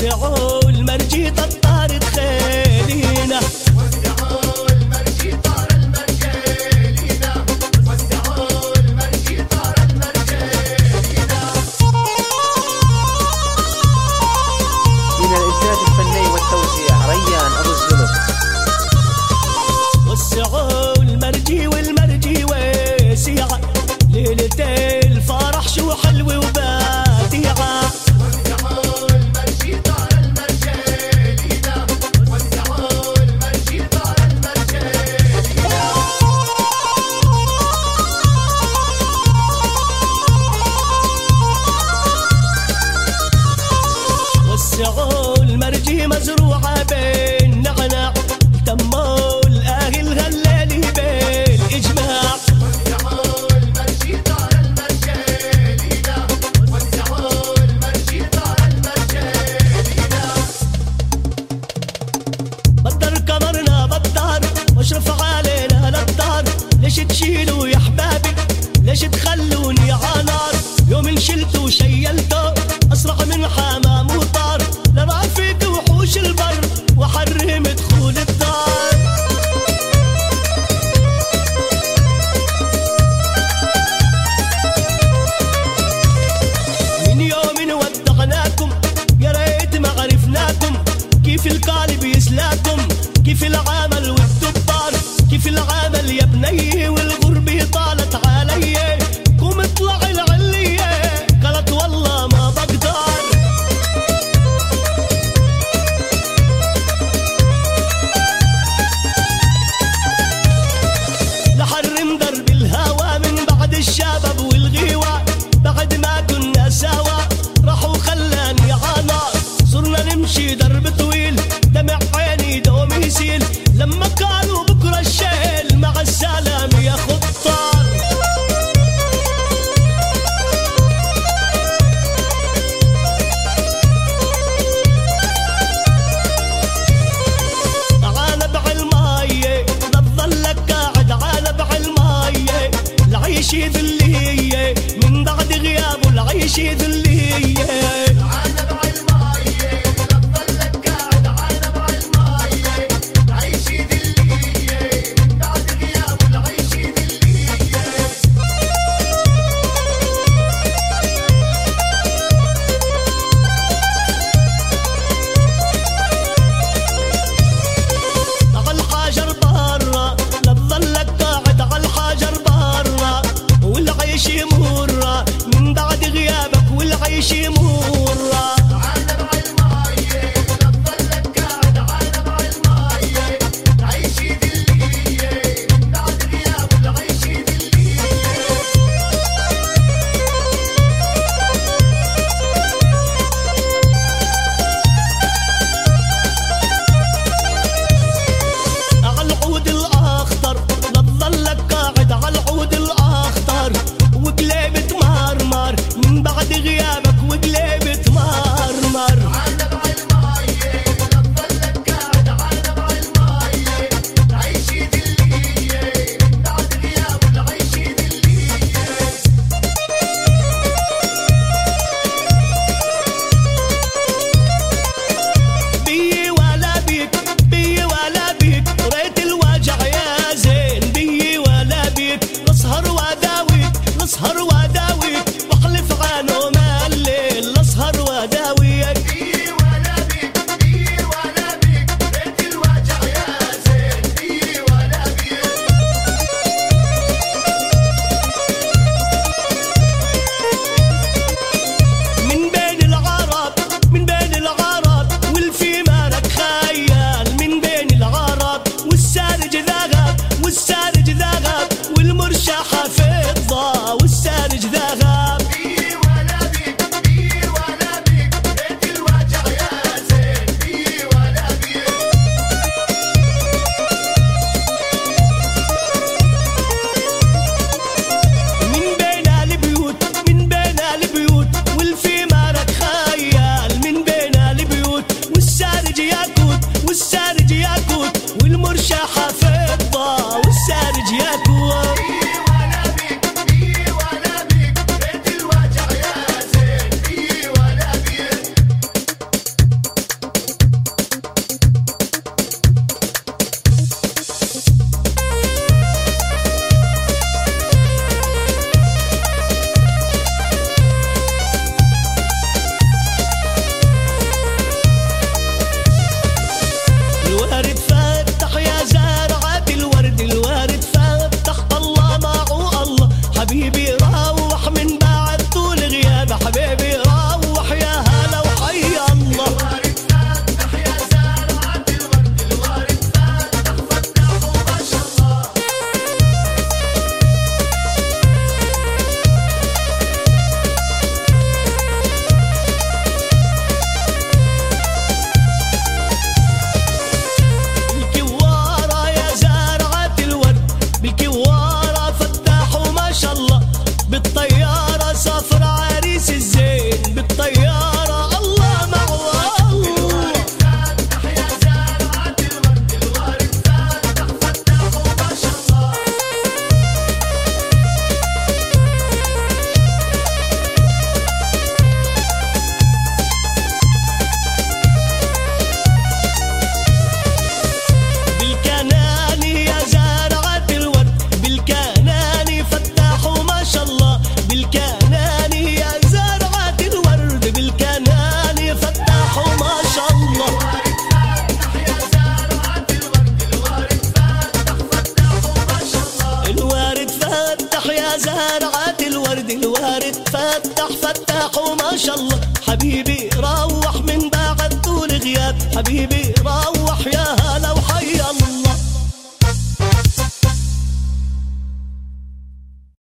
وسعوا المرجي طار تخيلينا وسعوا المرجي طار المرجيلينا وسعوا المرجي طار المرجيلينا. من الإنتاج الفني والتوزيع ريان أبو الزلط. وسعوا المرجي والمرجي واسعة ليلة الفرح شو حلوة وبادعة. وسعوا المرجي طار المرجيلينا وسعوا المرجي طار المرجيلينا. وسعوا المرجي مزروعة بين نعناع تموا الأهل غلالي بالإجماع. وسعوا المرجي طار المرجيلينا وسعوا المرجي طار المرجيلينا. بدر قمرنا بدر واشرف علينا للدار. ليش تشيلوا يا حبابي ليش تخلوني عالنار. يوم ان شلتوا شيلتوا اسرع من حمام وطار. لرافق وحوش البر وحرم دخول الدار. من يوم ودعناكم يا ريت ما عرفناكم. كيف القالب يسلاكم كيف العمل والدبار. كيف العمل يا بني والغربة طالت علي. قوم اطلع العلية قالت والله ما بقدر. لحرم درب الهوى من بعد الشباب والغيوة. بعد ما كنا سوا راحوا خلاني عانار. صرنا نمشي درب طويل دمع عيني دوم يسيل. لما قالوا بكرة الشيل مع السلام يا خطار. عانا بعالماية لا تظلك قاعد عانا بعالماية. العيش ذلية من بعد غيابه العيش ذلية. عانا بعالماية لا تضلك قاعد عانا بعالماية. العيش ذلية من بعد غيابه العيش ذلية. عالحجر برا لا تظلك قاعد عالحجر برا. والعيش مرة من بعد غيابك والعيش مرة. عانا بعالماية لا تضلك قاعد عانا بعالماية. العيش ذلية من بعد غيابه العيش ذلية. عالعود الأخضر لا تظلك قاعد عالعود الأخضر. وقليبة مرمر من بعد غيابك وقليبة مرمر. عانا بعالماية لا تضلك قاعد عانا بعالماية. العيش ذلية من بعد غيابه العيش ذلية. بي ولا بيك بي ولا بيك ريت الوجع يا زين. بي ولا بيك نسهر وداويك نسهر وداويك واحلف عنه ما الليل نسهر وداويك. بي ولا بيك بي ولا بيك ريت الوجع يا زين. بي ولا بيك. من بين العرب من بين العرب والفي مالك خيال. من بين العرب والسارج ذهب والسارج ذهب والمرشحة فضة والسارج ذهب. بي ولا بيك بي ولا بيك ريت الوجع يا زين. بي ولا بيك. من بين البيوت من بين البيوت والفي مالك خيال. من بين البيوت والسارج ياكوت والسارج ياكوت والمرشحة فضة والسارج ياكوت. بي ولا بيك بي ولا بيك ريت الوجع يا زين. بي ولا بيك. فتح فتح وما شاء الله. حبيبي روح من بعد طول غياب، حبيبي روح يا